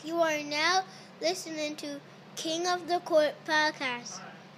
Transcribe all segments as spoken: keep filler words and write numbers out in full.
You are now listening to King of the Court podcast.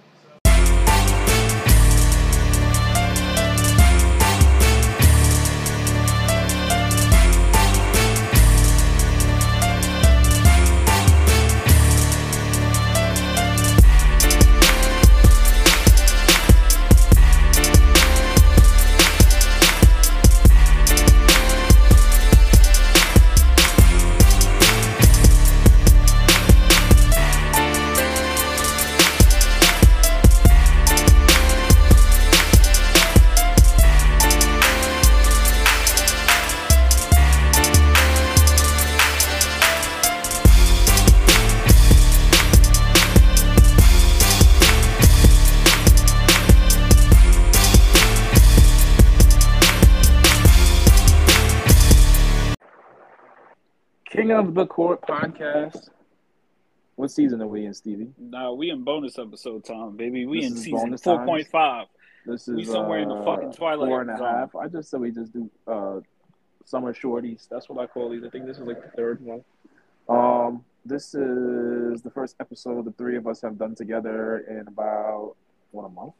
King of the Court podcast. What season are we in, Stevie? Nah, we in bonus episode time, baby. We This in is season bonus four point five. This is We somewhere in the uh, fucking twilight four and a zone. half. I just said we just do uh, summer shorties. That's what I call these. I think this is like the third one. Um, this is the first episode the three of us have done together in about what a month.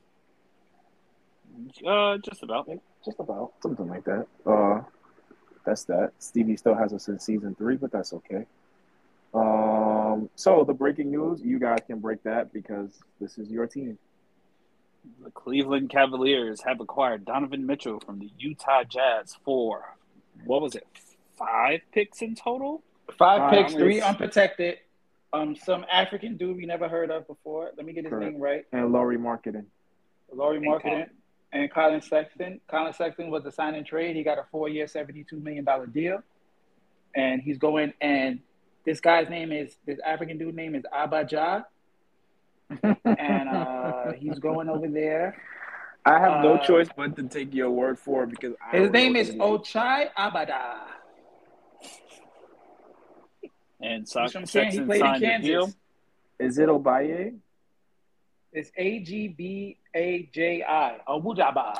Uh, just about. Like, just about something like that. Uh, that's that. Stevie still has us in season three, but that's okay. Um, so the breaking news, you guys can break that because this is your team. The Cleveland Cavaliers have acquired Donovan Mitchell from the Utah Jazz for, what was it, five picks in total? Five Uh, picks, I'm three gonna- unprotected. Um, some African dude we never heard of before. Let me get his Correct. name right. And Laurie Marketing. Laurie And Marketing and Colin Sexton. Colin Sexton was a sign and trade. He got a four-year, seventy-two million dollars deal. And he's going, and this guy's name is, this African dude name is Abajah. And uh, he's going over there. I have no Uh, choice but to take your word for it because I His don't know name what is it Ochai Abada. And He's from Sexton Kansas. He played in signed the deal. Kansas. Is it Obaye? It's A G B A J I. Abujaba.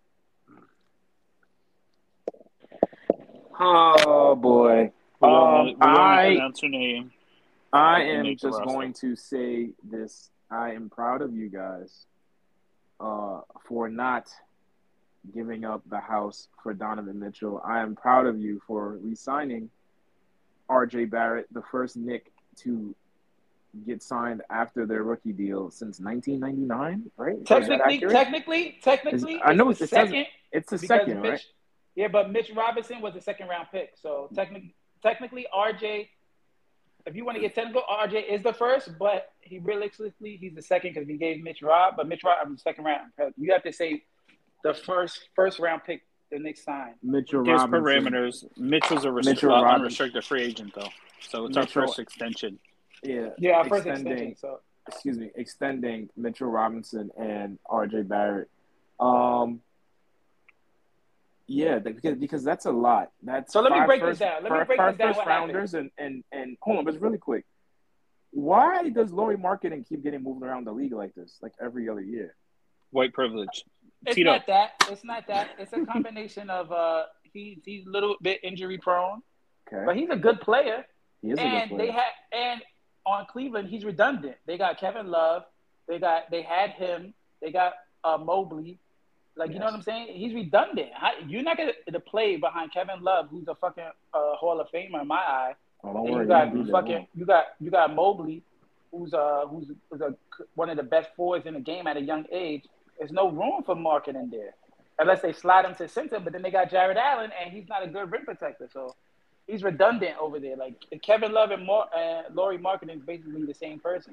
Oh boy. We Um, only, we only I pronounce her name. I They am make the just roster. going to say this. I am proud of you guys uh, for not giving up the house for Donovan Mitchell. I am proud of you for re-signing R J Barrett, the first Knick to get signed after their rookie deal since nineteen ninety-nine, right? Is that Technically, accurate? technically, technically, Is- I know it's it the says- second. It's a Because second, Mitch, right? yeah, but Mitch Robinson was a second round pick. So technically, technically, R J, if you want to get technical, R J is the first, but he realistically he's the second because we gave Mitch Rob, but Mitch Rob was second round. You have to say the first first round pick the Knicks signed. Mitchell Gives Robinson. parameters. Mitchell's a restri- Mitchell uh, Robinson. unrestricted free agent, though. So it's Mitchell- our first extension. Yeah, Yeah, our first extending, extension. So excuse me, extending Mitchell Robinson and R J Barrett. Um, yeah, because because that's a lot. That's So let me five break first, this down. Let me five- break five this down first what rounders and, and and hold on, but it's really quick. Why does Laurie Marketing keep getting moved around the league like this, like every other year? White privilege. it's Tito. not that. It's not that. It's a combination of uh he he's a little bit injury prone, Okay, but he's a good player. he is a And good they player. had and on Cleveland, he's redundant. They got Kevin Love. They got they had him. They got uh, Mobley. Like you know Yes. what I'm saying? He's redundant. How, you're not gonna to play behind Kevin Love, who's a fucking uh, Hall of Famer in my eye. Oh, don't And worry, you got you can do that. fucking you got you got Mobley, who's uh who's, who's a, one of the best forwards in the game at a young age. There's no room for marketing there, unless they slide him to center. But then they got Jared Allen, and he's not a good rim protector, so he's redundant over there. Like Kevin Love and Mar- uh, Laurie Marketing is basically the same person.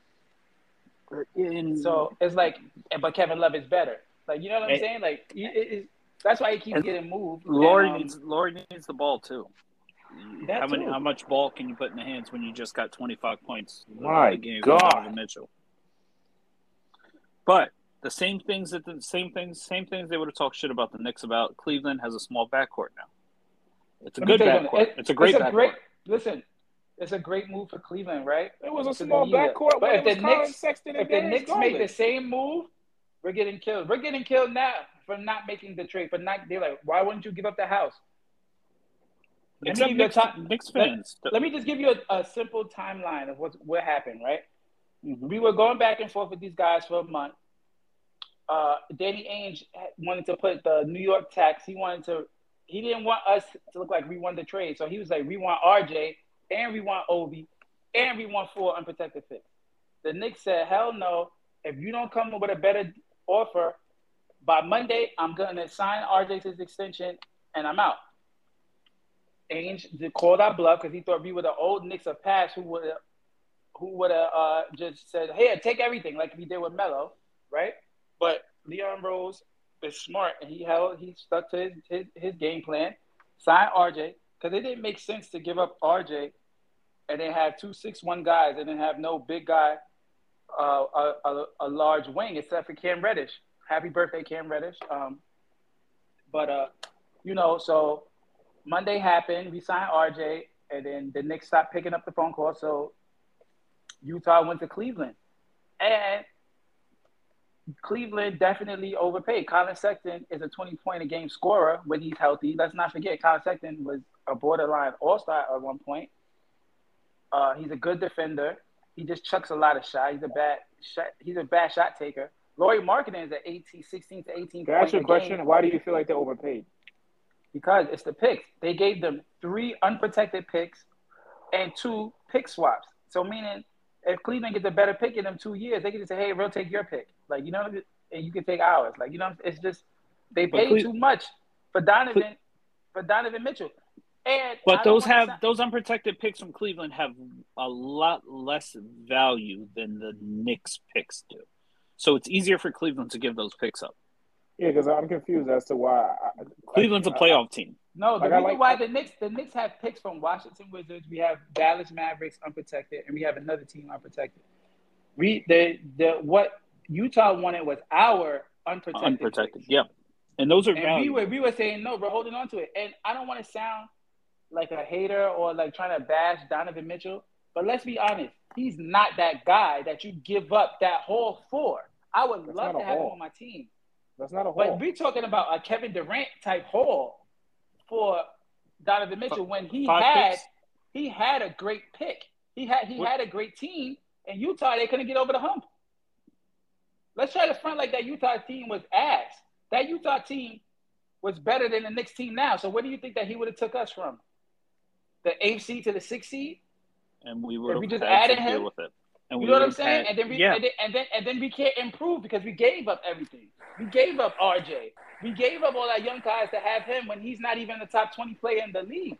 In, So it's like, but Kevin Love is better. Like you know what I'm And- saying? Like it, it, it- that's why he keeps And getting moved. Laurie And, um, needs Laurie needs the ball too. That how many? too. How much ball can you put in the hands when you just got twenty-five points? My a game God. from Donovan Mitchell. But the same things that the same things same things they would have talked shit about the Knicks about. Cleveland has a small backcourt now. It's a let me good tell you something. backcourt. It- It's a great it's a backcourt. great listen. It's a great move for Cleveland, right? It was a To small the media. backcourt, But but if it was the Colin Knicks, Sexton and if the Darius Knicks made the Garland. same move, we're getting killed. We're getting killed now for not making the trade. For not, they're like, why wouldn't you give up the house? Let me Except give you a Knicks, time. Knicks Let, fans. let me just give you a, a simple timeline of what what happened. Right, Mhm. we were going back and forth with these guys for a month. Uh, Danny Ainge wanted to put the New York tax. He wanted to. He didn't want us to look like we won the trade. So he was like, we want R J and we want Obi and we want four unprotected picks. The Knicks said, hell no. If you don't come up with a better offer by Monday, I'm going to sign R J to his extension and I'm out. Ainge called our bluff because he thought we were the old Knicks of past who would have who would have uh, just said, hey, take everything like we did with Melo, right? But Leon Rose is smart, and he held, he stuck to his, his, his game plan, signed R J, because it didn't make sense to give up R J and then have two six one guys and then have no big guy, uh, a, a, a large wing, except for Cam Reddish. Happy birthday, Cam Reddish. Um, but, uh, you know, so Monday happened, we signed R J, and then the Knicks stopped picking up the phone call, so Utah went to Cleveland. And Cleveland definitely overpaid. Colin Sexton is a twenty-point-a-game scorer when he's healthy. Let's not forget, Colin Sexton was a borderline all-star at one point. Uh, he's a good defender. He just chucks a lot of shots. He's a bad shot. He's a bad shot taker. Lauri Markkanen is at eighteen, sixteen to eighteen Can I ask points you a a question? game Why do you feel like they're overpaid? because it's the picks. They gave them three unprotected picks and two pick swaps. So meaning if Cleveland gets a better pick in them two years, they can just say, hey, we'll take your pick. Like, you know, and you can take ours. Like, you know, it's just they But paid Cle- too much for Donovan for Donovan Mitchell. And But I don't those wanna have sound- those unprotected picks from Cleveland have a lot less value than the Knicks picks do. So it's easier for Cleveland to give those picks up. Yeah, because I'm confused as to why. I, Cleveland's a I- playoff team. No, the Like, I reason like- why the Knicks the Knicks have picks from Washington Wizards, we have Dallas Mavericks unprotected, and we have another team unprotected. We the the what Utah wanted was our unprotected. Unprotected, picks. yeah. And those are And we valuable. were we were saying no, we're holding on to it. And I don't want to sound like a hater or like trying to bash Donovan Mitchell, but let's be honest, he's not that guy that you give up that whole for. I would That's love not to a have him haul. on my team. That's not a But haul. we're talking about a Kevin Durant type haul for Donovan Mitchell when he Five had picks? he had a great pick. He had he What- had a great team, and Utah they couldn't get over the hump. Let's try to front like that Utah team was ass. That Utah team was better than the Knicks team now. So where do you think that he would have took us from? The eighth seed to the sixth seed? And we would If we have just had added to him, deal with it. And You we know what I'm would've saying? had- and then we yeah. and, then, and then and then we can't improve because we gave up everything. We gave up R J. We gave up all our young guys to have him when he's not even the top twenty player in the league.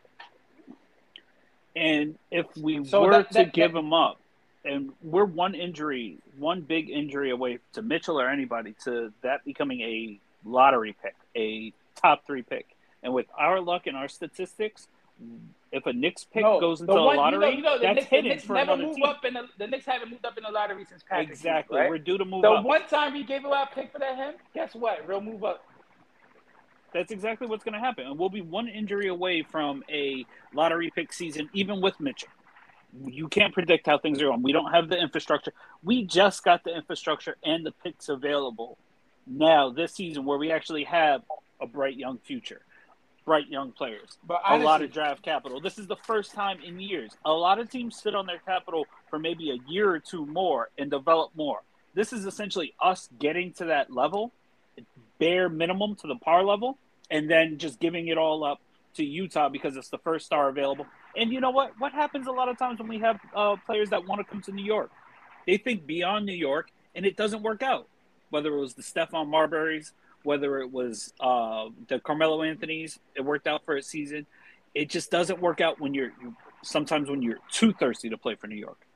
And if we So were that- to that- give that- him up, and we're one injury, one big injury away to Mitchell or anybody to that becoming a lottery pick, a top three pick. And with our luck and our statistics, if a Knicks pick No, goes the into one- a lottery, you know, you know, the that's Knicks, the hidden Knicks for never another move team. up in the the Knicks haven't moved up in the lottery since Patrick. Exactly. Ewing, right? We're due to move The up. one time we gave away our pick for that him, guess what? We'll move up. That's exactly what's going to happen. And we'll be one injury away from a lottery pick season, even with Mitchell. You can't predict how things are going. We don't have the infrastructure. We just got the infrastructure and the picks available now this season where we actually have a bright young future, bright young players, But a lot honestly- of draft capital. This is the first time in years. A lot of teams sit on their capital for maybe a year or two more and develop more. This is essentially us getting to that level, bare minimum to the par level, and then just giving it all up to Utah because it's the first star available. And you know what? What happens a lot of times when we have uh, players that want to come to New York? They think beyond New York, and it doesn't work out. Whether it was the Stephon Marburys, whether it was uh, the Carmelo Anthonys, it worked out for a season. It just doesn't work out when you're you, sometimes when you're too thirsty to play for New York.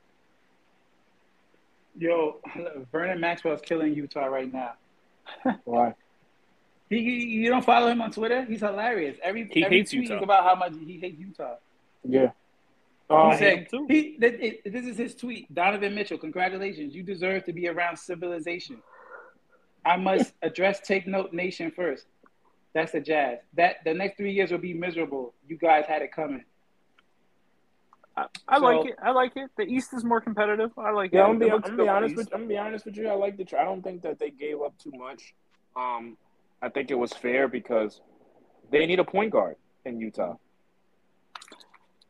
Yo, Vernon Maxwell's killing Utah right now. Why? He, he- you don't follow him on Twitter? He's hilarious. Every He every hates tweet Utah. is about how much he hates Utah. Yeah. He Um, hate said, him too. he, th- it- this is his tweet. Donovan Mitchell, congratulations. You deserve to be around civilization. I must address Take Note Nation first. That's the Jazz. That the next three years will be miserable. You guys had it coming. I, I So- like it. I like it. The East is more competitive. I like Yeah, it. I'm gonna be, It I'm looks gonna good be for honest the with East. I'm gonna be honest with you. I like the. tra- I don't think that they gave up too much. Um, I think it was fair because they need a point guard in Utah.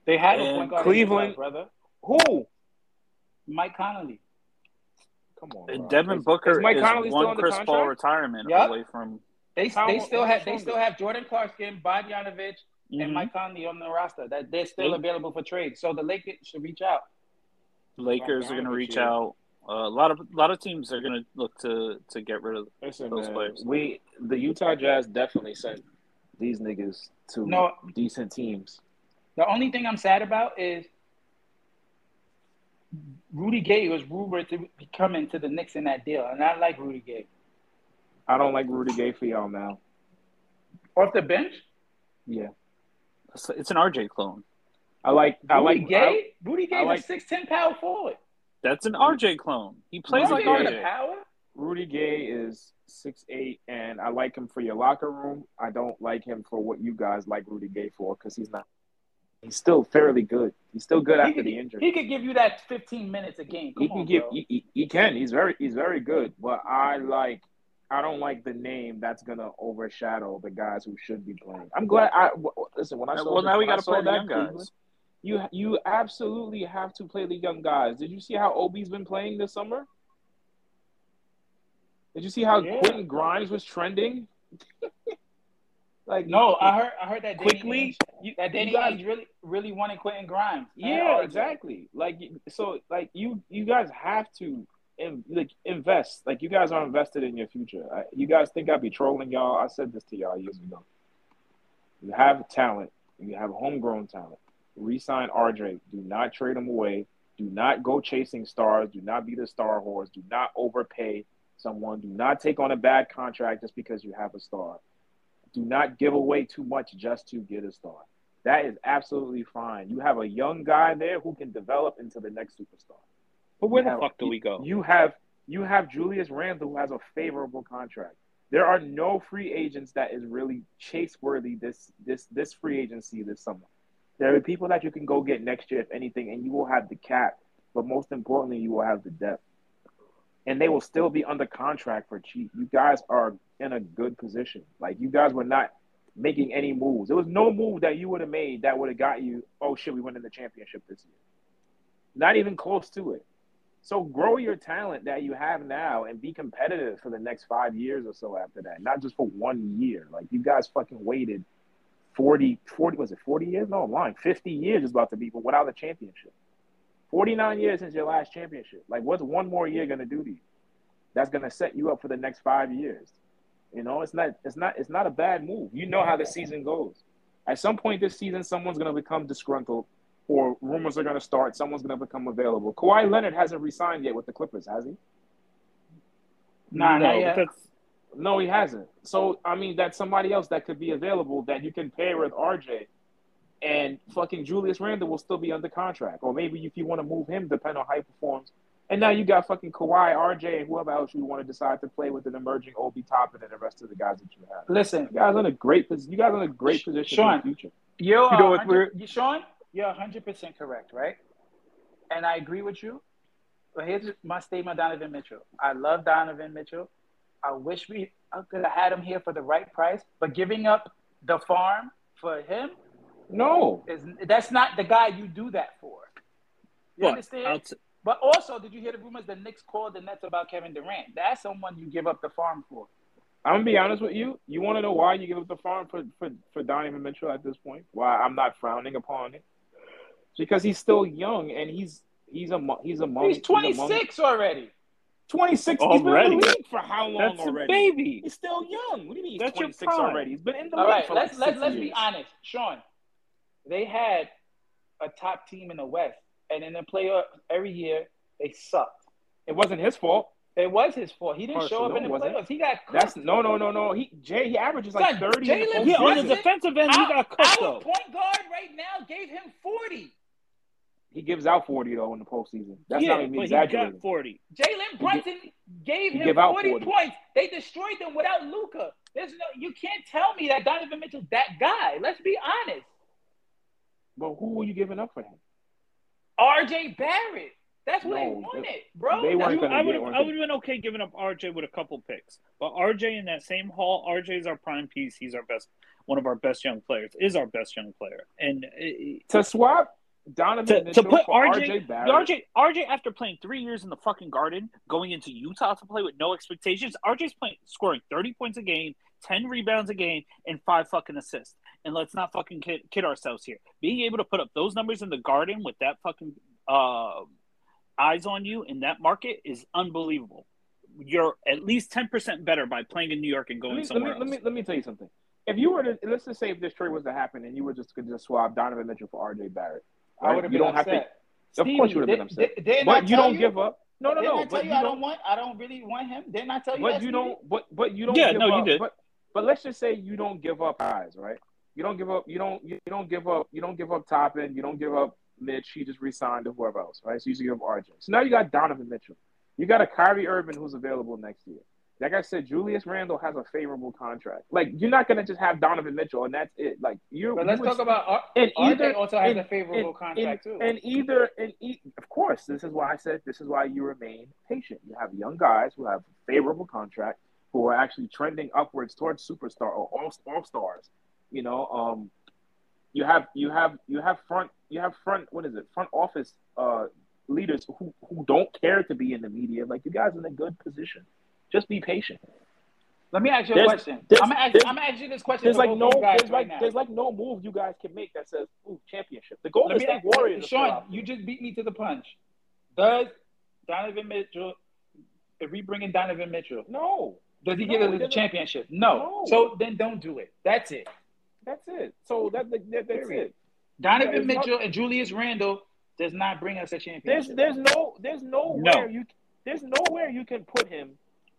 They had a And point guard Cleveland- in Utah, brother. Who? Mike Conley. Come on, And bro. Devin Is- Booker is Mike is Conley still one under Chris Paul contract? retirement Yup. away from. They How- they still what's have they longer? still have Jordan Clarkson, Bogdanovich, and Mhm. Mike Conley on the roster. That they're still They- available for trade. So the Lakers should reach out. Lakers are going to Bogdanovich reach is- out. Uh, a lot of a lot of teams are going to look to to get rid of. Listen, Those man, players. we the Utah Jazz definitely sent these niggas to No. decent teams. The only thing I'm sad about is Rudy Gay was rumored to be coming to the Knicks in that deal, and I like Rudy Gay. I don't like Rudy Gay for y'all now. Off the bench, Yeah, It's, it's an R J clone. I like. I Rudy like. Gay. Rudy Gay I like- is a six ten power forward. That's an R J clone. He plays Rudy like Gay R got J. power. Rudy Gay is six eight, and I like him for your locker room. I don't like him for what you guys like Rudy Gay for, because he's not. He's still fairly good. He's still good He after could, the injury. he could give you that fifteen minutes a game. Come He can on, give. bro. He, he, he can. He's very. He's very good. But I like. I don't like the name that's gonna overshadow the guys who should be playing. I'm glad. I w- listen when I saw. Well, now we when I got to saw play the that young Cleveland, guys. You you absolutely have to play the young guys. Did you see how Obi's been playing this summer? Did you see how Yeah. Quentin Grimes was trending? Like No, I heard. I heard that Danny quickly. Ainge, You, that Danny you guys- Ainge really, really wanted Quentin Grimes. and yeah, R J. exactly. Like so, like you you guys have to in, like invest. Like you guys are invested in your future. I, you guys think I'd be trolling y'all? I said this to y'all years ago. You have talent. You have homegrown talent. Resign R J. Do not trade him away. Do not go chasing stars. Do not be the star horse. Do not overpay someone. Do not take on a bad contract just because you have a star. Do not give away too much just to get a star. That is absolutely fine. You have a young guy there who can develop into the next superstar. But where You the have- fuck do we go? You have you have Julius Randle who has a favorable contract. There are no free agents that is really chase worthy this this this free agency this summer. There are people that you can go get next year if anything, and you will have the cap. But most importantly, you will have the depth. And they will still be under contract for cheap. You guys are in a good position. Like, you guys were not making any moves. There was no move that you would have made that would have got you, oh, shit, we went in the championship this year. Not even close to it. So grow your talent that you have now and be competitive for the next five years or so after that, not just for one year. Like, you guys fucking waited forty, forty, was it forty years? No, I'm lying. fifty years is about to be, but without a championship. forty-nine years since your last championship. Like, what's one more year going to do to you? That's going to set you up for the next five years. You know, it's not, it's not, it's not a bad move. You know how the season goes. At some point this season, someone's going to become disgruntled, or rumors are going to start. Someone's going to become available. Kawhi Leonard hasn't re-signed yet with the Clippers, has he? Nah, no, not yet. but that's No, he hasn't. So, I mean, that's somebody else that could be available that you can pair with R J. And fucking Julius Randle will still be under contract. Or maybe if you want to move him, depending on how he performs. And now you got fucking Kawhi, R J, and whoever else you want to decide to play with an emerging Obi Toppin and the rest of the guys that you have. Listen, You guys are in a great position. You guys are in a great position Sean, for the future. you're You know a what, hundred- you Sean, you're one hundred percent correct, right? And I agree with you. But here's my statement, Donovan Mitchell. I love Donovan Mitchell. I wish we could have had him here for the right price, but giving up the farm for him No. is that's not the guy you do that for. You what? understand? I'll t- But also, did you hear the rumors the Knicks called the Nets about Kevin Durant? That's someone you give up the farm for. I'm going to be honest with you. You want to know why you give up the farm for, for, for Donovan Mitchell at this point? Why I'm not frowning upon it? Because he's still young and he's he's a he's among He's twenty-six already. twenty-six. Already? He's been in the league for how long that's a already? baby. He's still young. What do you mean he's That's your twenty-six prime. already? He's been in the All league right, for let's like let's six let's years. be honest, Sean. They had a top team in the West, and in the playoff every year they sucked. It wasn't his fault. It was his fault. He didn't show Partially, up in no, the it wasn't. playoffs. He got That's cooked. no, no, no, no. He Jay, he averages like Son, thirty. in the Jalen postseason. Yeah, on the Brunson- defensive end, he Our, got cooked our though. point guard right now gave him forty. He gives out forty though in the postseason. That's yeah, not even but he exaggerating. got forty. Jalen Brunson gave he him give out forty, forty. points. They destroyed them without Luka. There's no, you can't tell me that Donovan Mitchell's that guy. Let's be honest. But who were you giving up for him? R J Barrett. That's what No, they wanted, bro. they That's weren't You- gonna I get would have one I thing. would have been okay giving up R J with a couple picks, but R J in that same haul, R J's our prime piece. He's our best. one of our best young players, is our best young player. And it, to swap Donovan to, Mitchell to put for R J, R J Barrett. R J, R J, after playing three years in the fucking Garden, going into Utah to play with no expectations, R J's playing, scoring thirty points a game, ten rebounds a game, and five fucking assists. And let's not fucking kid, kid ourselves here. Being able to put up those numbers in the Garden with that fucking uh, eyes on you in that market is unbelievable. You're at least ten percent better by playing in New York and going let me, somewhere let me, else. Let me, let me tell you something. If you were to, let's just say if this trade was to happen and you were just to just swap Donovan Mitchell for R J Barrett, I right? would have You been don't have upset. to. Of Stevie, course, you would have been did, upset. did, didn't but I you tell don't you? give up. No, no, Didn't no. I tell But you, you I don't. don't want. I don't really want him. Didn't I tell you? But that, you Stevie? don't. But but you don't. Yeah, give no, you up, did. But but let's just say you don't give up guys, right? You don't give up. You don't. You don't give up. You don't give up Toppin. You don't give up Mitch. He just re-signed to whoever else, right? So you just give up R J. So now you got Donovan Mitchell. You got a Kyrie Irving who's available next year. Like I said, Julius Randle has a favorable contract. Like you're not gonna just have Donovan Mitchell and that's it. Like you're. But let's you would, talk about R- and R J. either, Also has and, a favorable and, contract and, too. And either, and e- of course, this is why I said this is why you remain patient. You have young guys who have favorable contract who are actually trending upwards towards superstar or all all stars. You know, um, you have you have you have front you have front what is it front office uh leaders who who don't care to be in the media. Like you guys are in a good position. Just be patient. Let me ask you a There's- question. there's- I'm gonna ask, there's- I'm gonna ask you this question. There's for like both no of you guys there's right like now. there's like no move you guys can make that says ooh championship. The Golden Let me State ask, Warriors. are still Sean, out you there. just beat me to the punch. Does Donovan Mitchell, if we bring in Donovan Mitchell, No, does he No, give he us a doesn't. championship? No. No. So then don't do it. That's it. that's it. So that, that that's Period. it. Donovan There's Mitchell not- and Julius Randle does not bring us a There's championship. there's no there's nowhere No. you there's nowhere you can put him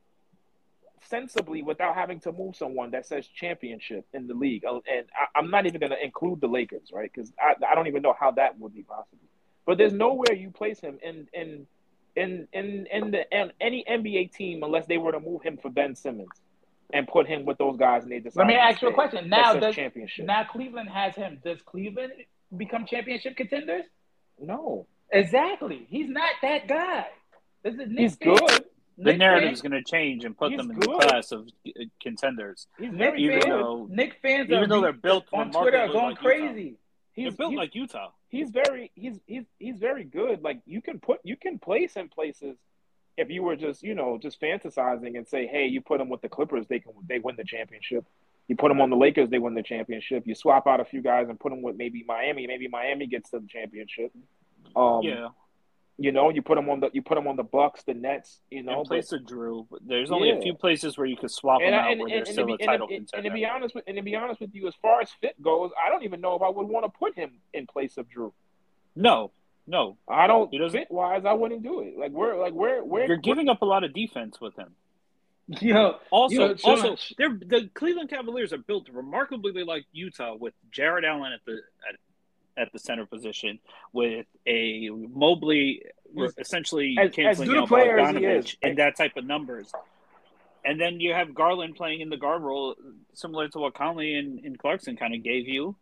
sensibly without having to move someone that says championship in the league. Uh, And I, I'm not even going to include the Lakers, right? Because I, I don't even know how that would be possible. But there's nowhere you place him in in in in in the in any N B A team unless they were to move him for Ben Simmons and put him with those guys and they decide. Let me to ask you a stay. question. That Now says does championship. now Cleveland has him. Does Cleveland become championship contenders? No, Exactly. He's not that guy. This is Nick he's Fan- good. The Nick narrative's Fan- going to change and put He's them in good. the class of uh, contenders. He's Nick very Even good. though Nick fans even are though be- they're built on Twitter are remarkably going like Utah. crazy. They're He's, built he's, like Utah. he's very he's he's he's very good. Like you can put you can place him places if you were just you know just fantasizing and say, hey, you put him with the Clippers, they can they win the championship. You put him on the Lakers, they win the championship. You swap out a few guys and put him with maybe Miami, maybe Miami gets to the championship. Um, Yeah. You know, you put him on the you put him on the Bucks, the Nets. You know, In but, place of Drew, but there's only a Yeah. few places where you could swap and, them I- out and, where and, they're and, to still be, a and, title and, and contender. to be honest with and to be honest with you, as far as fit goes, I don't even know if I would want to put him in place of Drew. No, no. I don't He doesn't- fit wise. I wouldn't do it. Like we're like we're we're You're giving up a lot of defense with him. Yo, Also, Yo, Sean- also, they're the Cleveland Cavaliers are built remarkably like Utah with Jared Allen at the at, at the center position, with a Mobley He's- essentially as- as canceling good a out player as he Bogdanovich is, and that type of numbers. And then you have Garland playing in the guard role, similar to what Conley and, and Clarkson kind of gave you.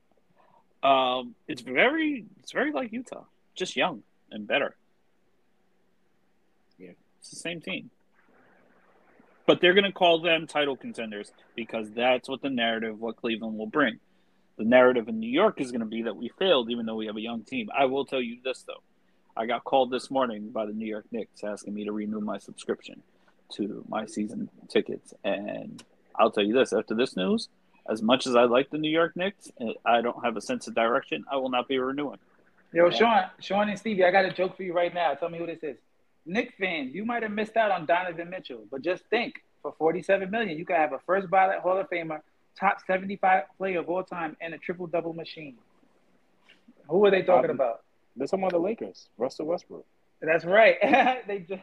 Um, it's very, it's very like Utah, just young and better. Yeah. It's the same team. But they're going to call them title contenders because that's what the narrative, what Cleveland will bring. The narrative in New York is going to be that we failed, even though we have a young team. I will tell you this, though. I got called this morning by the New York Knicks asking me to renew my subscription to my season tickets. And I'll tell you this, after this news, as much as I like the New York Knicks, I don't have a sense of direction. I will not be renewing. Yo, Sean, Sean and Stevie, I got a joke for you right now. Tell me who this is. Knicks fans, you might have missed out on Donovan Mitchell, but just think, for forty-seven million dollars, you could have a first ballot Hall of Famer, top seventy-five player of all time, and a triple double machine. Who are they talking Um, about? There's some other Lakers, Russell Westbrook. That's right. they just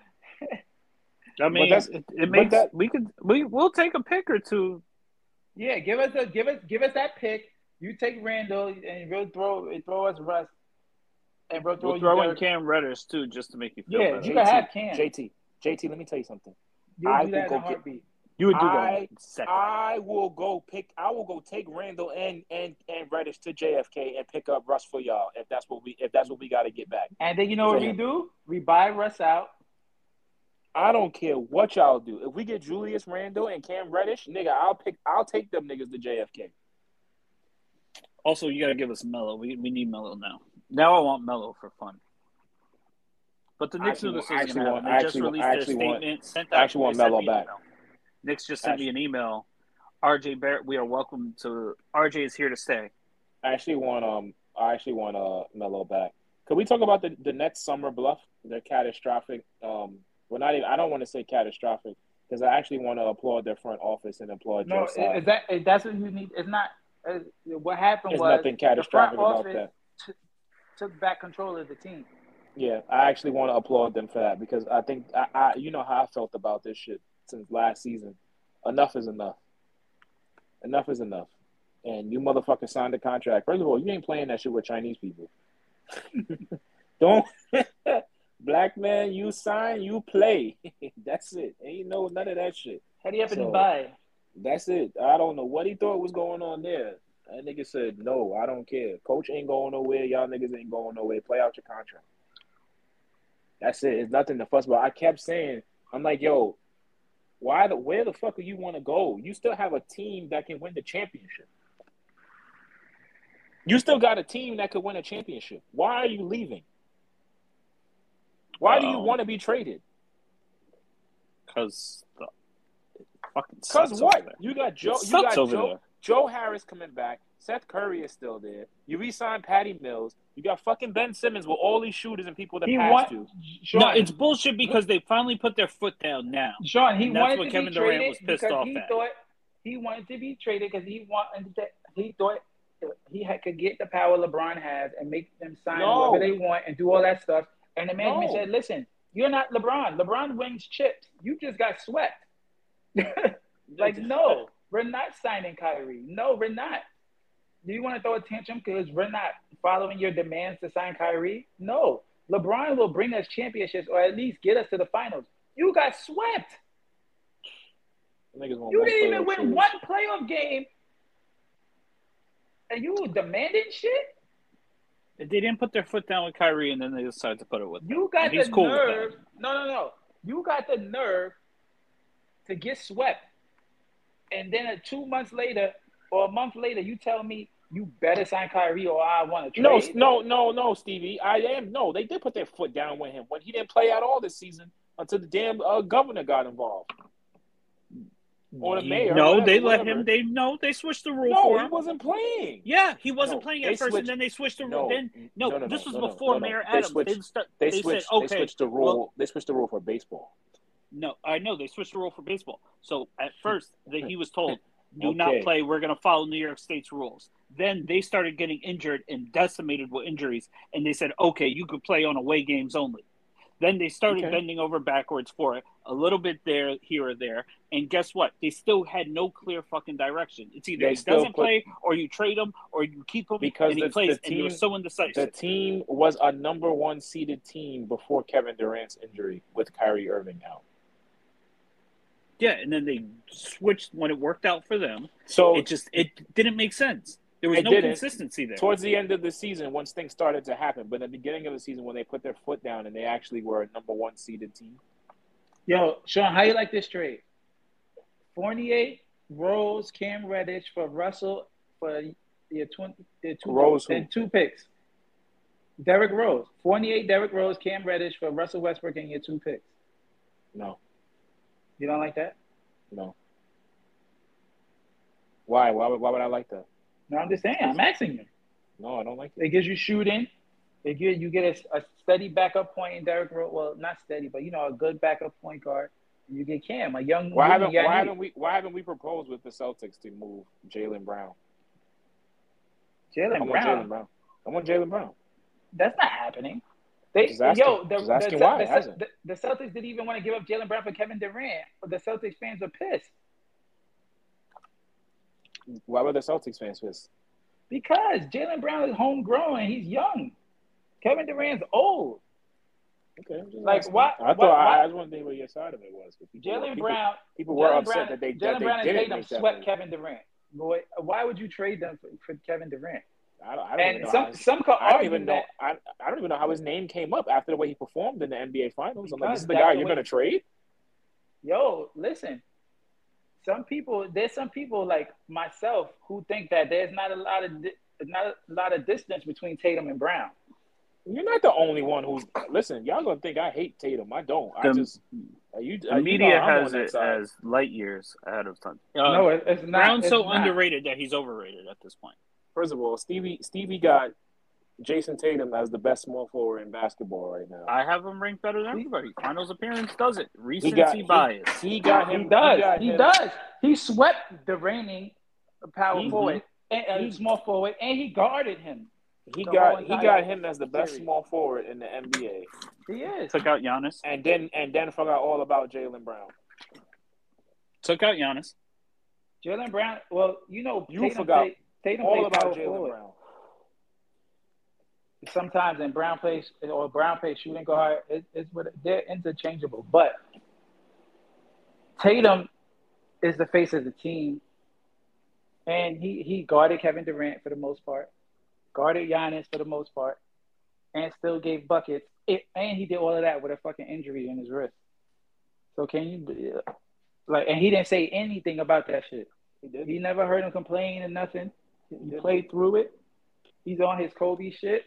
I mean, that's- it, it but makes that- we could we we'll take a pick or two. yeah, give us a give us give us that pick. You take Randall and we'll throw throw us Russ, and we'll throw We'll you throw in Derek. Cam Reddish too, just to make you feel Yeah, better. you can have Cam. J T, J T, let me tell you something. You'll I do that will in a go get- heartbeat. You would do I- that in a second. I will go pick. I will go take Randall and and and Reddish to J F K and pick up Russ for y'all if that's what we if that's what we got to get back. And then you know what For we him. do? We buy Russ out. I don't care what y'all do. If we get Julius Randle and Cam Reddish, nigga, I'll pick. I'll take them niggas to J F K. Also, you got to give us Melo. We we need Melo now. Now I want Melo for fun. But the Knicks knew this was going to happen. They just released their statement. Sent out, I actually want Melo back. Knicks just sent me an email. R J Barrett, we are welcome to. R J is here to stay. I actually want um. I actually want uh Melo back. Could we talk about the the next summer bluff? The catastrophic. Um, well, not even. I don't want to say catastrophic because I actually want to applaud their front office and applaud No, Joe Tsai. is that is that's what you need? It's not. Uh, what happened There's was nothing catastrophic the front about office that. T- took back control of the team. Yeah, I actually want to applaud them for that because I think I, I you know how I felt about this shit since last season. Enough is enough. Enough is enough. And you motherfuckers signed a contract. First of all, you ain't playing that shit with Chinese people. Don't. Black man, you sign, you play. That's it. Ain't no none of that shit. Hurry up So, and buy. That's it. I don't know what he thought was going on there. That nigga said, no, I don't care. Coach ain't going nowhere. Y'all niggas ain't going nowhere. Play out your contract. That's it. It's nothing to fuss about. I kept saying, I'm like, yo, why the where the fuck do you want to go? You still have a team that can win the championship. You still got a team that could win a championship. Why are you leaving? Why do you Um, want to be traded? Because the it fucking Because sucks what? over there. You got Joe. It You sucks got over Joe. there. Joe Harris coming back. Seth Curry is still there. You re-signed Patty Mills. You got fucking Ben Simmons with all these shooters and people that He pass want to. Sean, No, it's bullshit because they finally put their foot down now. Sean, he And that's wanted what to Kevin be Durant traded was pissed because off he at. thought he wanted to be traded because he wanted to, he thought he had, could get the power LeBron has and make them sign No. whoever they want and do all that stuff. And the management No. said, "Listen, you're not LeBron. LeBron wins chips. You just got swept." Like, no, we're not signing Kyrie. No, we're not. Do you want to throw a tantrum because we're not following your demands to sign Kyrie? No. LeBron will bring us championships or at least get us to the finals. You got swept. Niggas want You one didn't even playoff win series. one playoff game. And you demanding shit? They didn't put their foot down with Kyrie, and then they decided to put it with him. You got And he's the cool with nerve. that. No, no, no. You got the nerve to get swept. And then uh, two months later or a month later, you tell me you better sign Kyrie or I want to No, trade. no, no, no, Stevie. I am no. They did put their foot down with him when he didn't play at all this season until the damn uh, governor got involved. Or the He- mayor. no, whatever, they let whatever. him. They no, they switched the rule No, for he him. wasn't playing. Yeah, he wasn't No, playing they at first, switched- and then they switched the no, rule. Then no, no, no, this no, was no, no, before no, no. Mayor They Adams. switched- they, start, They, they switched. said, okay, They switched the rule. well, they switched the rule for baseball. no, I know they switched the rule for baseball. So at first, that he was told, "Do Okay. not play. We're going to follow New York State's rules." Then they started getting injured and decimated with injuries, and they said, "Okay, you could play on away games only." Then they started Okay. bending over backwards for it, a little bit there, here or there, and guess what? They still had no clear fucking direction. It's either They he still doesn't put- play, or you trade him, or you keep him, Because and he the- plays, the and you're team- so The indecisive. team was a number one seeded team before Kevin Durant's injury with Kyrie Irving out. Yeah, and then they switched when it worked out for them. So It just it didn't make sense. There was It no didn't. consistency there. towards the end of the season, once things started to happen, but at the beginning of the season, when they put their foot down and they actually were a number one seeded team, Yo, Sean, how you like this trade? Fournier, Rose, Cam Reddish for Russell for your twenty, their two, Rose who? and two picks. Derrick Rose, Fournier, Derrick Rose, Cam Reddish for Russell Westbrook and your two picks. no, You don't like that? no. Why? Why would, why would I like that? No, I'm just saying. I'm asking you. No, I don't like that. It gives you shooting. It gives you get a, a steady backup point in Derrick Rose. Well, not steady, but you know, a good backup point guard. And you get Cam, a young. Why rookie haven't you Why need. haven't we Why haven't we proposed with the Celtics to move Jaylen Brown? I Jaylen want Brown? Jaylen Brown. I want Jaylen Brown. That's not happening. They, Just asking- yo, the, just asking the, why, the, it hasn't. the, the Celtics didn't even want to give up Jaylen Brown for Kevin Durant. But the Celtics fans are pissed Why were the Celtics fans pissed? because Jaylen Brown is homegrown and he's young. Kevin Durant's old. Okay, I'm just Like, asking. why- I thought why- I, why- I just wanted to hear what your side of it was. People, were- Jaylen people, Brown. people were Jaylen upset Brown, that they Jaylen that they Brown and didn't Tatum make that swept move. Kevin Durant. Boy, why would you trade them for, for Kevin Durant? I don't, I don't even And know. some how, some could I don't argue even know. that I, I don't even know how his name came up after the way he performed in the N B A Finals. I'm like, Because this is the that's guy the you're way- going to trade? Yo, listen. Some people, there's some people like myself who think that there's not a lot of di- not a lot of distance between Tatum and Brown. You're not the only one who's listen. Y'all gonna think I hate Tatum. I don't. I The- just uh, you. The uh, you media know I'm has on that it side. as light years ahead of time. Uh, no, it, it's not. Brown's it's so not. underrated that he's overrated at this point. First of all, Stevie Stevie got Jason Tatum as the best small forward in basketball right now. I have him ranked better than everybody. Finals appearance does it. Recency got- he- bias. He got him. He does. got He him- does. He swept the reigning power He- forward, and, uh, he- small forward, and he guarded him. He the got whole he entire got him as the best series. small forward in the N B A, He is. Took out Giannis. and then and then forgot all about Jaylen Brown. Took out Giannis. Jaylen Brown. Well, you know, You Tatum forgot played, Tatum All played about power Jaylen forward. Brown. Sometimes in Brown plays or Brown plays shooting guard, it, it's what they're interchangeable. But Tatum is the face of the team, and he he guarded Kevin Durant for the most part, guarded Giannis for the most part, and still gave buckets. It, and he did all of that with a fucking injury in his wrist. So can you like? And he didn't say anything about that shit. He did. He never heard him complain or nothing. He played through it. He's on his Kobe shit.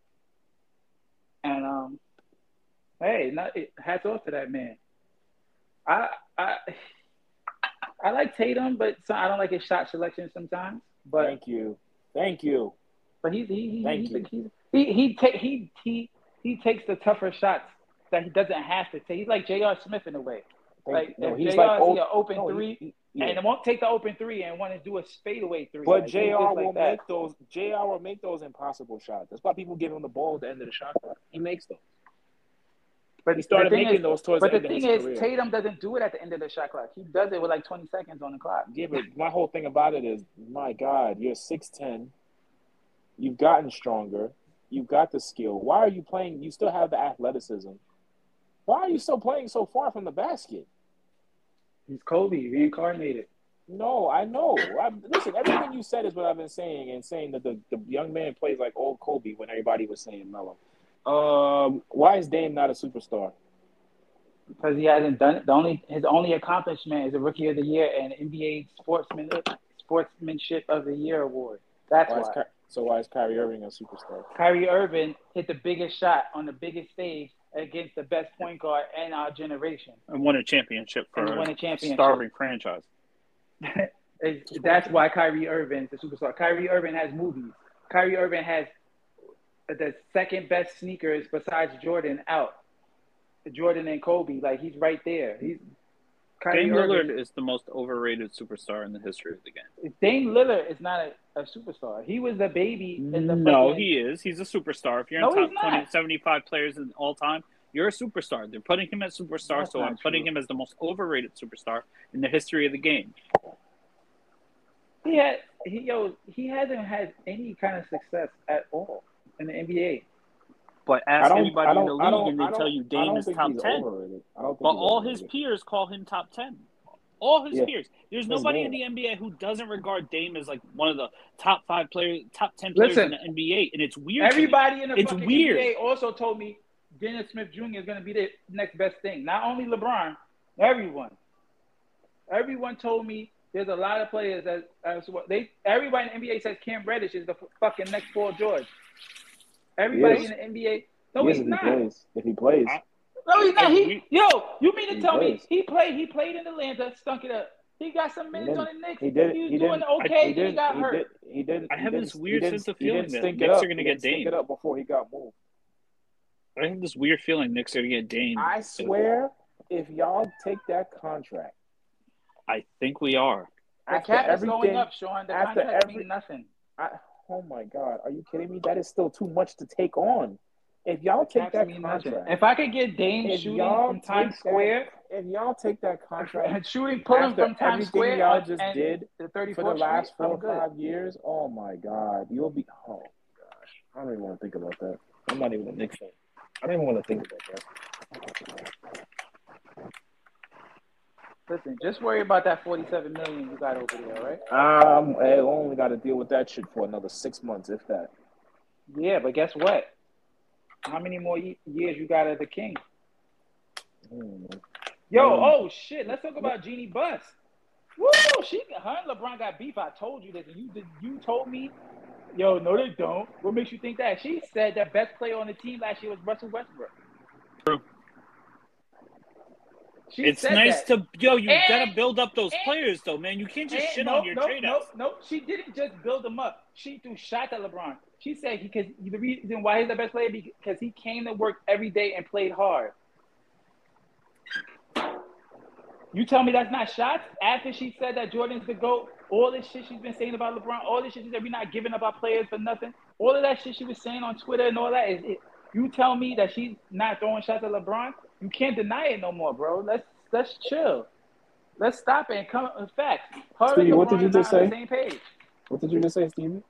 And um, hey, not, hats off to that man. I I I like Tatum, but so, I don't like his shot selection sometimes. But Thank you. Thank you. but he's he he Thank he's, you. he's, he he ta- he he he takes the tougher shots that he doesn't have to take. He's like J R. Smith in a way. Thank Like you. No, if he's J R like see old, an open no, he- three he- yeah. and won't take the open three and want to do a fadeaway three. But Like, he's J R just like will that. make those. J R will make those impossible shots. That's why people give him the ball at the end of the shot clock. He makes those. But He started the thing making is, those towards But the the end of thing his is, career. Tatum doesn't do it at the end of the shot clock. He does it with like twenty seconds on the clock. Yeah, but my whole thing about it is, my God, you're six ten. You've gotten stronger. You've got the skill. Why are you playing? You still have the athleticism. Why are you still playing so far from the basket? He's Kobe reincarnated. No, I know. I, listen, everything you said is what I've been saying, and saying that the, the young man plays like old Kobe when everybody was saying Melo. Um, why is Dame not a superstar? Because he hasn't done it. The only his only accomplishment is a Rookie of the Year and N B A Sportsman Sportsmanship of the Year award. That's Why why. is Ky- so why is Kyrie Irving a superstar? Kyrie Irving hit the biggest shot on the biggest stage against the best point guard in our generation. And won a championship for And won a a championship. starving franchise. It's- That's why Kyrie Irving is a superstar. Kyrie Irving has movies. Kyrie Irving has the second best sneakers besides Jordan out. Jordan and Kobe, like he's right there. He's Kyrie Dame Irving. Lillard is the most overrated superstar in the history of the game. Dame Lillard is not a, a superstar. He was the baby in the No, fucking- he is. He's a superstar. If you're No, in top he's not. twenty, seventy-five players in all time, you're a superstar. They're putting him as superstar, That's so not I'm putting true. him as the most overrated superstar in the history of the game. He had he yo he hasn't had any kind of success at all in the N B A. But I ask don't- anybody I in the don't- I league don't- and they I don't- tell you I Dame don't is think top he's ten. overrated. I don't think But he's all his overrated. peers call him top ten. All his Yeah. peers. There's That's nobody Dame. in the N B A who doesn't regard Dame as like one of the top five players, top ten players Listen, in the N B A, and it's weird. to me. Everybody in the It's fucking weird. N B A also told me Dennis Smith Junior is going to be the next best thing. Not only LeBron, everyone. Everyone told me there's a lot of players that as what they. Everybody in the N B A says Cam Reddish is the f- fucking next Paul George. Everybody He in is. the N B A. No, Yes, he's if he not. plays. If he plays. I- No, he's not. If He, we- yo, you mean to He tell plays. me he played? He played in Atlanta, stunk it up. He got some minutes didn't. on the Knicks. He did. He was He doing didn't. okay. He and he didn't. got He hurt. did. He didn't. I he have didn't- this he weird didn't- sense of he feeling didn't that stink it Knicks up. are gonna He get didn't stink Dame. it up before he got moved. I have this weird feeling Knicks are going to get Dame. I swear, if y'all take that contract, I think we are. The after cap is everything, going up, Sean. The after contract every- means nothing. I, oh my God, are you kidding me? That is still too much to take on. If y'all The take caps that mean nothing. contract, If I could get Dame if shooting y'all from take Times that- Square, if y'all take that contract and shooting pulling after from Times everything Square, y'all on- just and did the for the thirty-fourth last Street, four I'm or good. five years, oh my God, you'll be. Oh gosh, I don't even want to think about that. I'm not even a Knicks fan. I don't even want to think about that. Listen, just worry about that forty-seven million you got over there, right? Um, I only got to deal with that shit for another six months, if that. Yeah, but guess what? How many more ye- years you got as the king? Hmm. Yo, Um, oh shit. Let's talk about Jeannie Buss. Woo! She, her and LeBron got beef. I told you this. And you did. You told me. Yo, no, they don't. What makes you think that? She said the best player on the team last year was Russell Westbrook. True. She It's said nice that. to yo. You And- gotta build up those and- players, though, man. You can't just And shit no, on your no, trade no, outs. no. She didn't just build him up. She threw shots at LeBron. She said because the reason why he's the best player because he came to work every day and played hard. You tell me that's not shots? After she said that Jordan's the GOAT, all this shit she's been saying about LeBron, all this shit she said we're not giving up our players for nothing, all of that shit she was saying on Twitter and all that, is it, you tell me that she's not throwing shots at LeBron? You can't deny it no more, bro. Let's let's chill. Let's stop it and come in fact. Her and Steve, LeBron what did you are just not on the say? same page. What did you just say, Steven?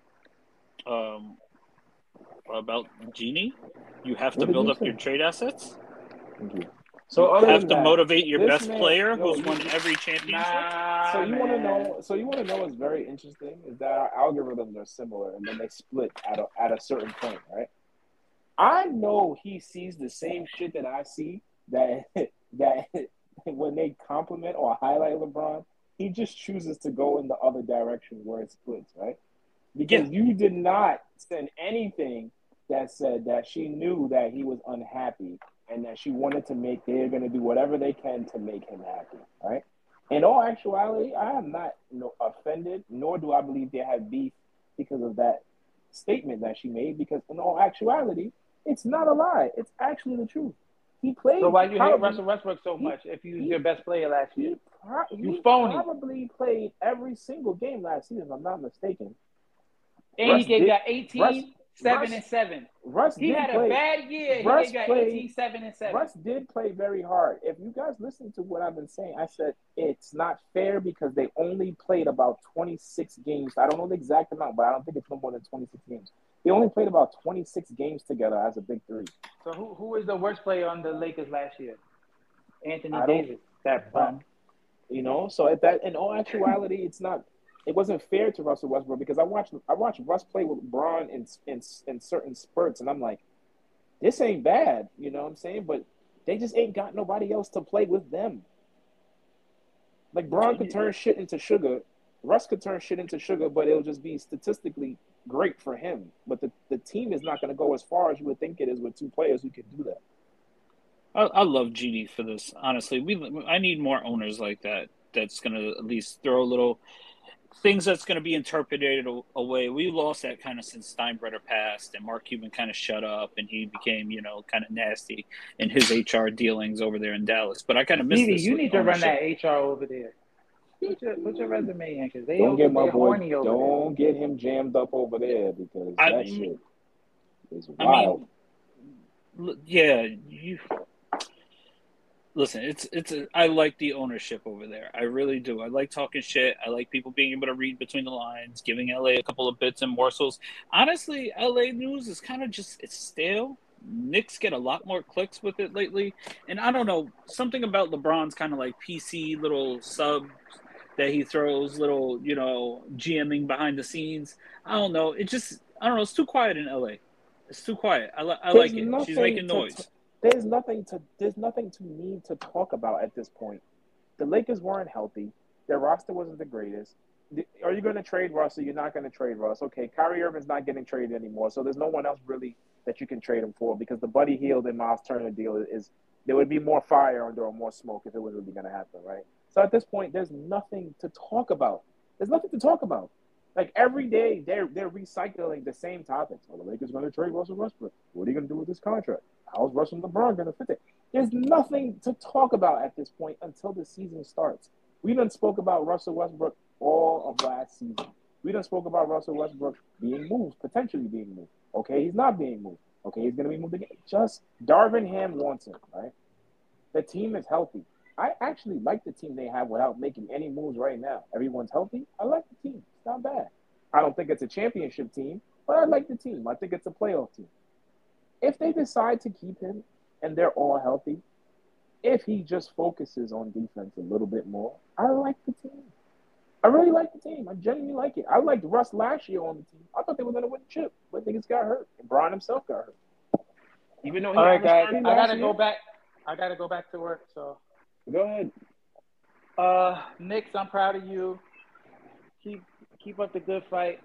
Um, about Genie, you have to What did build you up say? your trade assets. Thank you. So So you other have than to that, motivate your this best man- player yo, who's you- won every championship. Nah, So you want to man. know? So you want to know what's very interesting is that our algorithms are similar, and then they split at a, at a certain point, right? I know he sees the same shit that I see. That that when they compliment or highlight LeBron, he just chooses to go in the other direction where it splits, right? Because you did not send anything that said that she knew that he was unhappy and that she wanted to make, they're going to do whatever they can to make him happy, right? In all actuality, I am not you know, offended, nor do I believe they had beef because of that statement that she made, because in all actuality, it's not a lie. It's actually the truth. He played. So why you hate probably- Russell Westbrook so he- much if he was he- your best player last year? He, pro- You he phony. probably played every single game last season, if I'm not mistaken. And Russ he gave did- got eighteen, Russ- seven, Russ- and seven. Russ He did had play, a bad year. He Russ gave got played- eighteen, seven, and seven. Russ did play very hard. If you guys listen to what I've been saying, I said it's not fair because they only played about twenty-six games. I don't know the exact amount, but I don't think it's no more than twenty-six games. They only played about twenty-six games together as a big three. So who who was the worst player on the Lakers last year? Anthony I don't- Davis. That bum. You know, so at that, in all actuality, it's not. It wasn't fair to Russell Westbrook because I watched I watched Russ play with LeBron in in in certain spurts, and I'm like, this ain't bad. You know what I'm saying? But they just ain't got nobody else to play with them. Like Bron could turn shit into sugar, Russ could turn shit into sugar, but it'll just be statistically great for him. But the, the team is not going to go as far as you would think it is with two players who can do that. I, I love Genie for this. Honestly, we I need more owners like that. That's going to at least throw a little things that's going to be interpreted a- away. We lost that kind of since Steinbrenner passed, and Mark Cuban kind of shut up, and he became, you know, kind of nasty in his H R dealings over there in Dallas. But I kind of miss Stevie, this. you with need to run ownership. that H R over there. Put your, put your resume in because they Don't get my they boy. horny over Don't get him jammed up over there because I- that shit is I wild. mean, L- yeah, you listen. It's it's. A, I like the ownership over there. I really do. I like talking shit. I like people being able to read between the lines, giving L A a couple of bits and morsels. Honestly, L A news is kind of just it's stale. Knicks get a lot more clicks with it lately, and I don't know, something about LeBron's kind of like P C little subs that he throws, little you know GMing behind the scenes. I don't know. It just I don't know. It's too quiet in L A. It's too quiet. I, li- I There's like it. She's nothing making to noise. t- There's nothing to there's nothing to need to talk about at this point. The Lakers weren't healthy. Their roster wasn't the greatest. The- Are you going to trade Russ or you're not going to trade Russ? Okay, Kyrie Irving's not getting traded anymore, so there's no one else really that you can trade him for because the Buddy Hield and Miles Turner deal is, is there would be more fire under or more smoke if it was really going to happen, right? So at this point, there's nothing to talk about. There's nothing to talk about. Like every day, they're they're recycling the same topics. Well, the Lakers going to trade Russell Westbrook. What are you going to do with this contract? How's Russell and LeBron going to fit it? There's nothing to talk about at this point until the season starts. We done spoke about Russell Westbrook all of last season. We done spoke about Russell Westbrook being moved, potentially being moved. Okay, he's not being moved. Okay, he's going to be moved again. Just Darvin Ham wants him, right? The team is healthy. I actually like the team they have without making any moves right now. Everyone's healthy. I like the team. It's not bad. I don't think it's a championship team, but I like the team. I think it's a playoff team. If they decide to keep him and they're all healthy, if he just focuses on defense a little bit more, I like the team. I really like the team. I genuinely like it. I liked Russ last year on the team. I thought they were going to win the chip, but niggas got hurt. And Brian himself got hurt. Even though he All right, averaged guys. thirty I last gotta year. go back. I gotta go back to work. So Go ahead. Uh, Knicks, I'm proud of you. Keep keep up the good fight.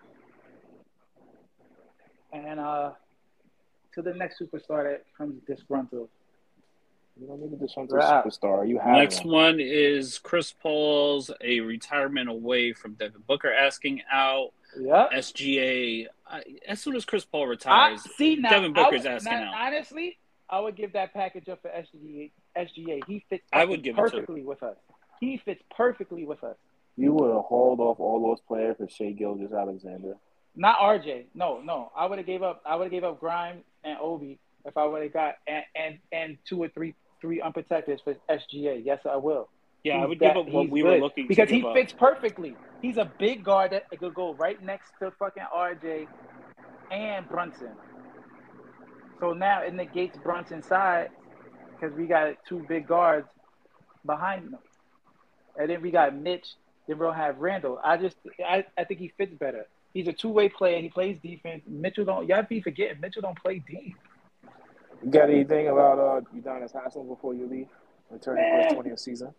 And uh, to the next superstar that comes disgruntled. You don't need a disgruntled Right. superstar. You have Next one. one is Chris Paul's a retirement away from Devin Booker asking out. Yep. S G A. I, as soon as Chris Paul I retires, see now. Devin Booker's I would, asking now, out. honestly, I would give that package up for S G A. S G A. He fits I would give it to perfectly with us. He fits perfectly with us. You would have hauled off all those players for Shea Gilgeous-Alexander. Not R J. No, no. I would have gave up. I would have gave up Grimes and Obi if I would have got and, and and two or three three unprotected for S G A. Yes, I will. Yeah, He's I would that, give up what he's we good. were looking because to he give fits up. perfectly. He's a big guard that could go right next to fucking R J and Brunson. So now it negates Brunson's side because we got two big guards behind them, and then we got Mitch. Then we'll have Randall. I just I, I think he fits better. He's a two way player. He plays defense. Mitchell don't. Y'all be forgetting Mitchell don't play deep. You got anything about uh Udonis Haslem before you leave? Returning for his twentieth season.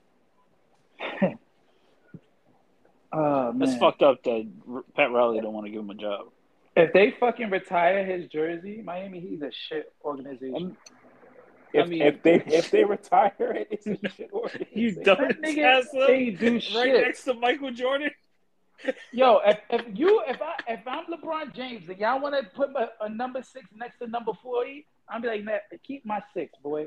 Oh man, That's fucked up that Pat Riley don't want to give him a job. If they fucking retire his jersey, Miami Heat's a shit organization. If, I mean, if they if they retire it, it's a shit organization. You don't That nigga, Haslem they do right shit. next to Michael Jordan. Yo, if, if you if I if I'm LeBron James and y'all want to put a, a number six next to number forty, I'm be like, nah, keep my six, boy.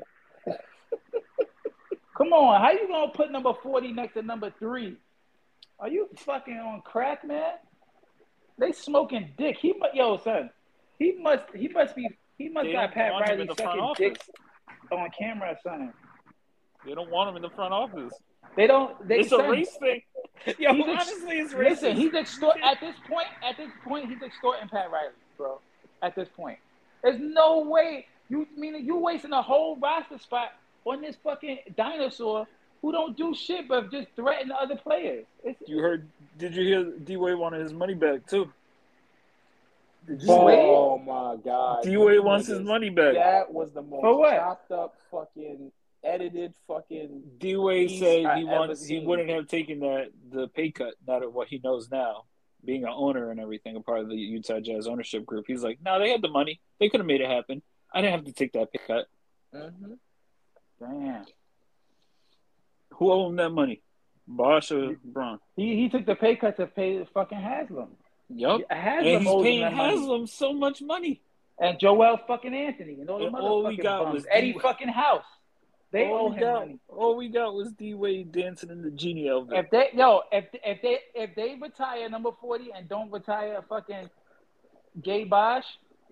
Come on, how you gonna put number forty next to number three? Are you fucking on crack, man? They smoking dick. He mu- yo son, he must he must be he must They got don't Pat want him Riley in the front sucking office. dicks on camera or something. They don't want him in the front office. They don't. They It's son, a race thing. Yo, He's ex- honestly, it's racist. Listen, he's extort at this point. At this point, he's extorting Pat Riley, bro. At this point, there's no way you mean you wasting a whole roster spot on this fucking dinosaur who don't do shit but just threaten the other players. It's, You heard? Did you hear? D Wade wanted his money back too. Did you Oh my god. D Wade wants his money back. That was the most For what? chopped up fucking edited fucking D Wade piece said I he ever wants he seen. wouldn't have taken that the pay cut, not at what he knows now, being an owner and everything, a part of the Utah Jazz ownership group. He's like, no, they had the money, they could have made it happen. I didn't have to take that pay cut. Mm-hmm. damn. Who owed him that money? Bosh or Braun? He he took the pay cut to pay the fucking Haslam. Yup. Haslam And he's owes him paying that money. Haslam so much money. And Joel fucking Anthony and all the And all we motherfucking got bums. was Eddie D- fucking House. They all owe we him got, money. all we got was D Wade dancing in the genie outfit. If they yo, if if they if they retire number forty and don't retire fucking Gay Bosh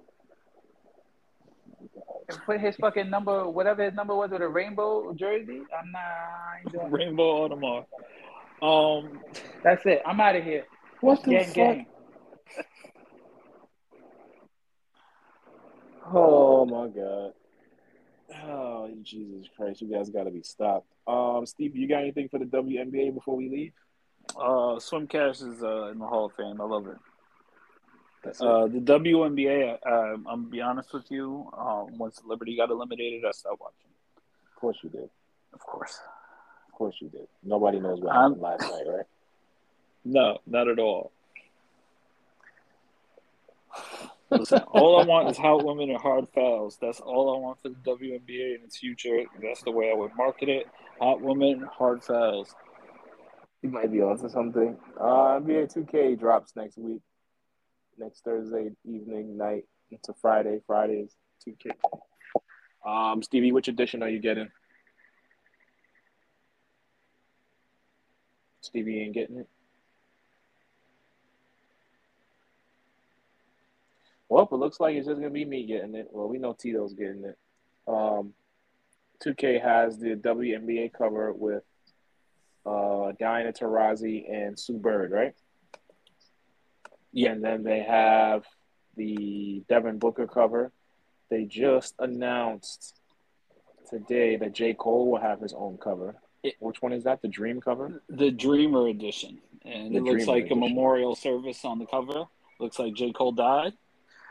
and put his fucking number whatever his number was with a rainbow jersey, I'm not I ain't doing it. Rainbow Audemars. Um, That's it. I'm out of here. What the Gang fuck? gang. Oh my god. Oh Jesus Christ! You guys got to be stopped. Um, Steve, you got anything for the W N B A before we leave? uh, Swim Cash is uh, in the Hall of Fame. I love it. That's it. Uh, the W N B A, uh, I'm gonna be honest with you. Um, once Liberty got eliminated, I stopped watching. Of course you did. Of course. Of course you did. Nobody knows what Um, happened last night, right? No, not at all. Listen, all I want is hot women and hard fouls. That's all I want for the W N B A in its future. That's the way I would market it. Hot women, hard fouls. You might be onto something. Uh, N B A two K drops next week. Next Thursday evening, night. It's a Friday. Friday is two K. Um, Stevie, which edition are you getting? Stevie ain't getting it. Well, it looks like it's just gonna be me getting it. Well, we know Tito's getting it. Um, two K has the W N B A cover with uh, Diana Taurasi and Sue Bird, right? Yeah. And then they have the Devin Booker cover. They just announced today that J. Cole will have his own cover. It- Which one is that? The Dream cover? The Dreamer edition. And The it looks Dreamer like edition. a memorial service on the cover. Looks like J. Cole died.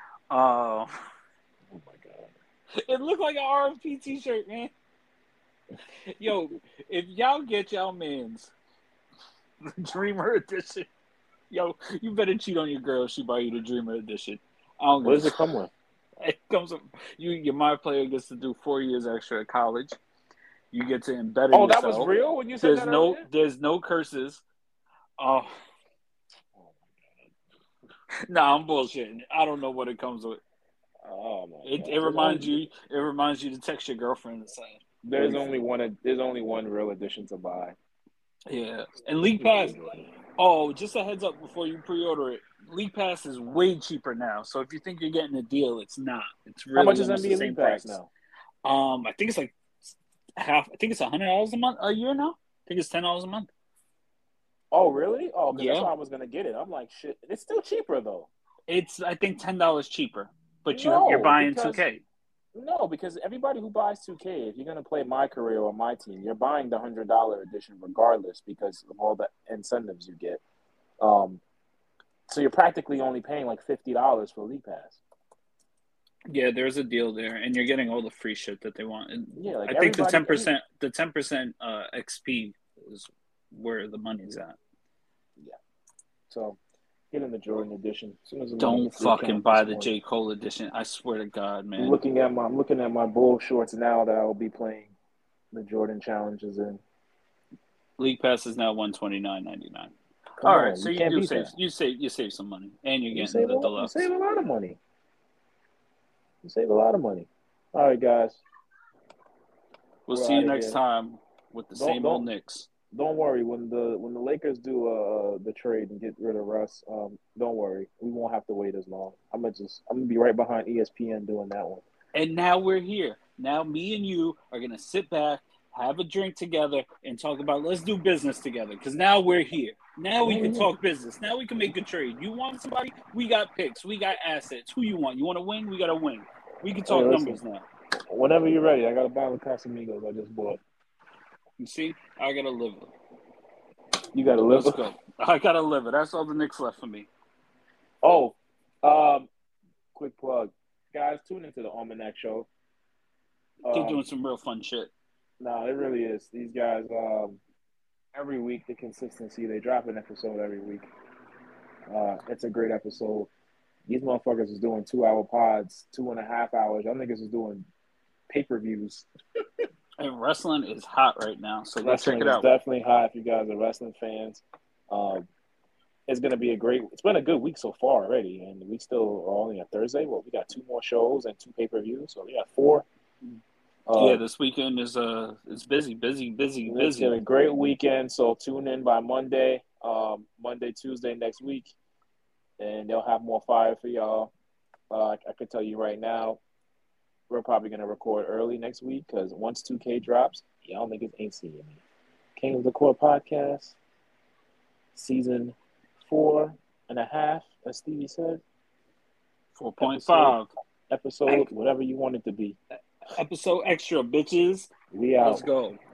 Uh, Oh my god! it looked like an R F P t-shirt, man. Yo, if y'all get y'all man's the Dreamer Edition, yo, you better cheat on your girl if she buy you the Dreamer Edition. I don't What does it come with? It comes with, you, your my player gets to do four years extra at college. You get to embed Oh, yourself. that was real when you said There's that no, earlier? there's no curses. Oh, nah, I'm bullshitting. I don't know what it comes with. Oh my It, God. it reminds you. It reminds you to text your girlfriend and say, There's only one. There's only one real edition to buy. yeah. And League Pass. Oh, just a heads up before you pre-order it. League Pass is way cheaper now. So if you think you're getting a deal, it's not. It's really How much is almost N B A the same League price Pass now? Um, I think it's like half. I think it's a hundred dollars a month a year now. I think it's ten dollars a month. Oh, really? Oh, because Yeah. that's why I was gonna get it. I'm like, shit. It's still cheaper though. It's I think ten dollars cheaper, but you No, you're buying because- two K. No, because everybody who buys two K, if you're gonna play my career or my team, you're buying the hundred dollar edition regardless because of all the incentives you get. Um, so you're practically only paying like fifty dollars for League Pass. Yeah, there's a deal there, and you're getting all the free shit that they want. And Yeah, like I think the everybody- ten percent, the ten percent uh, X P is where the money's at. So get in the Jordan edition. As soon as the money Don't hits the account fucking buy this the morning. J. Cole edition. I swear to God, I'm man. looking at my I'm looking at my bull shorts now that I will be playing the Jordan challenges in. League Pass is now one twenty nine ninety nine. Come All on, right, so you you can't do beat save that. you save you save some money, and you're You getting save, the a lot, you deluxe. save a lot of money. You save a lot of money. All right, guys. We'll We're see you outta next here. time with the Don't- same old don't- Knicks. Don't worry when the when the Lakers do uh the trade and get rid of Russ. Um, don't worry, we won't have to wait as long. I'm gonna just I'm gonna be right behind E S P N doing that one. And now we're here. Now me and you are gonna sit back, have a drink together, and talk about let's do business together. Because now we're here. Now we can talk business. Now we can make a trade. You want somebody? We got picks. We got assets. Who you want? You want to win? We got to win. We can talk Hey, listen. numbers now. Whenever you're ready, I got a bottle of Casamigos I just bought. You see? I gotta live it. You got to live. Let's go. I gotta live it. That's all the Knicks left for me. Oh, um, quick plug, guys. Tune into the Almanac Show. They're Um, doing some real fun shit. No, it really is. These guys, um, every week, the consistency, they drop an episode every week. Uh, it's a great episode. These motherfuckers is doing two-hour pods, two and a half hours. Y'all niggas is doing pay-per-views. And wrestling is hot right now, so go Wrestling check it is out. definitely hot if you guys are wrestling fans. Um, it's going to be a great – it's been a good week so far already, and we still are only on Thursday. Well, we got two more shows and two pay-per-views, so we got four. Uh, yeah, this weekend is uh, it's busy, busy, busy, It's busy. been a great weekend, so tune in by Monday, um, Monday, Tuesday next week, and they'll have more fire for y'all. Uh, I, I can tell you right now, we're probably going to record early next week because once two K drops, y'all niggas ain't seeing me. King of the Court podcast, season four and a half, as Stevie said. Four point five Episode, whatever you want it to be. episode extra, bitches. We out. Let's go.